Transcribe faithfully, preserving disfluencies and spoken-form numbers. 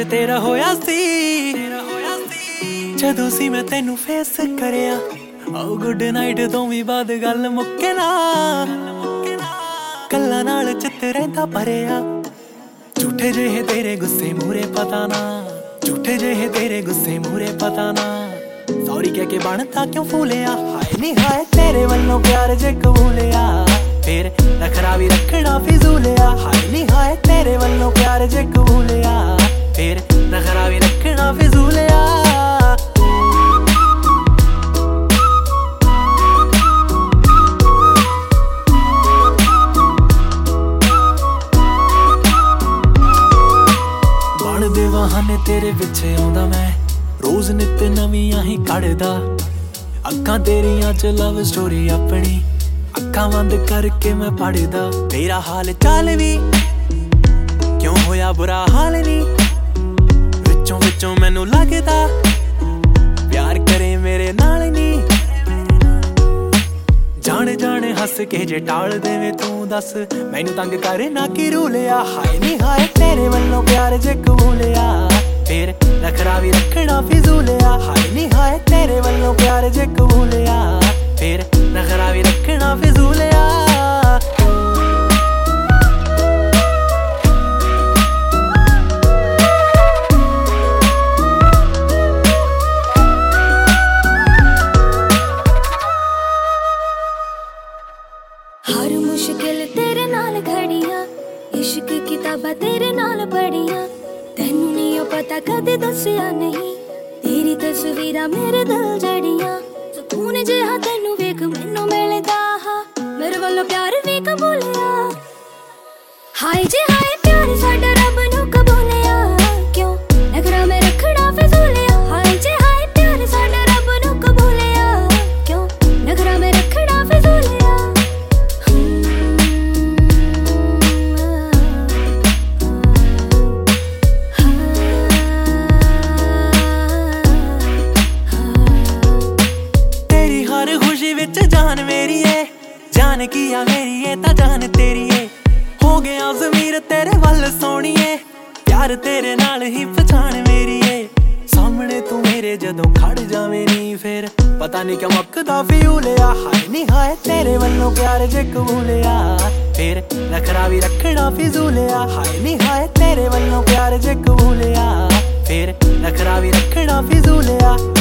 च तेरा होया सी जदों सी मैं तेनू फेस करिया आओ गुड नाइट तो भी बाद गल मुक्के ना गल्लां नाल चित रहिंदा भरिया झूठे जेहे तेरे गुस्से मूरे पता ना झूठे जेहे तेरे गुस्से मूरे पता ना सॉरी कह के बनता क्यों फूलिया हाय नी हाय तेरे वल्लों प्यार जे कबूलिया फिर नखरा भी रखना फिजूलिया हाय नी हाय तेरे वल्लों प्यार जे कबूलिया फिर नखरा भी रखना फिजूलिया बन दे बहाने तेरे पिछे आउंदा मैं रोज नित नवियां ही कढ़दा अक्खां तेरियां च लव स्टोरी अपनी अक्खां बंद करके मैं पढ़दा तेरा हाल चाल भी क्यों होया बुरा हाल नी विचों विचों मैनू लगदा प्यार करे मेरे नाल नी जाने जाने हस के जे टाल देवे तू दस मैनू तंग करे ना कि रूलिया हाय नी हाय तेरे वल्लों प्यार जे कबूलिया फिर नखरा भी रखना फिजूलिया हाय नी हाय तेरे वल्लों प्यार जे कबूलिया फिर नखरा भी रखना फिजूलिया हर मुश्किल तेरे नाल घड़ियां इश्क किताबां तेरे नाल पढ़ियां तेनू नहीं पता कदे दसिया नहीं तेरी तस्वीरां मेरे दिल जड़ियां सुकून जिहा तेनू वेख मैनू मिलदा हा मेरे वालों प्यार भी कबूलिया हाय जे हाय प्यार साडा रब नू कबूलिया क्यों नखरा में रखना फिजूलिया हाय जे हाय प्यार साडा रब नू कबूलिया क्यों नखरा में रखना फिजूलिया जान मेरी है जान किया मेरी है ता जान तेरी है हो गया ज़मीर तेरे वल सोनिए प्यार तेरे नाल ही पहचान मेरी है सामने तू मेरे जदों खड़ जावे नी फिर पता नहीं क्यों मकदा फियूलिया हाय नी हाय तेरे वल्लों प्यार जे कबूलिया फिर नखरा भी रखना फिजूलिया हाय नी हाय तेरे वल्लों प्यार जे कबूलिया फिर नखरा भी रखना फिजूलिया।